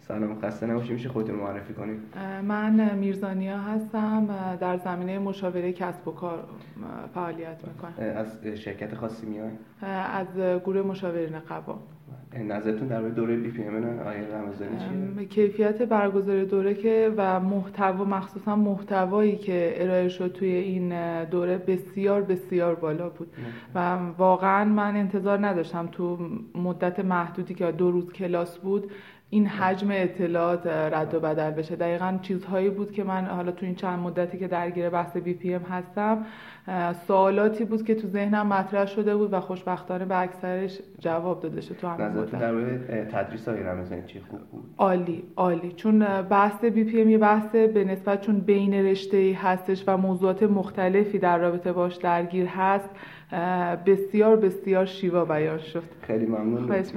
سلام، خسته نباشید. میشه خودتون معرفی کنید؟ من میرزانیا هستم، در زمینه مشاوره کسب و کار فعالیت میکنم. از شرکت خاصی میای؟ از گروه مشاورین قوا. نظرتون درباره دوره بی پی ام آقای رمضانی چیه؟ کیفیت برگزار دوره که و محتوا، مخصوصا محتوایی که ارائه شد توی این دوره بسیار بسیار بالا بود و واقعا من انتظار نداشتم تو مدت محدودی که 2 روز کلاس بود این حجم اطلاعات رد و بدل بشه. دقیقاً چیزهایی بود که من حالا تو این چند مدتی که درگیر بحث بی پی ام هستم سوالاتی بود که تو ذهنم مطرح شده بود و خوشبختانه به اکثرش جواب داده شد تو همین مدت. نظرتون درباره تدریس های رمضانی چی؟ خوب بود؟ عالی، چون بحث بی پی ام یه بحث به نسبت چون بین رشته‌ای هستش و موضوعات مختلفی در رابطه باش درگیر هست بسیار بسیار شیوا بیان شد. خیلی ممنون.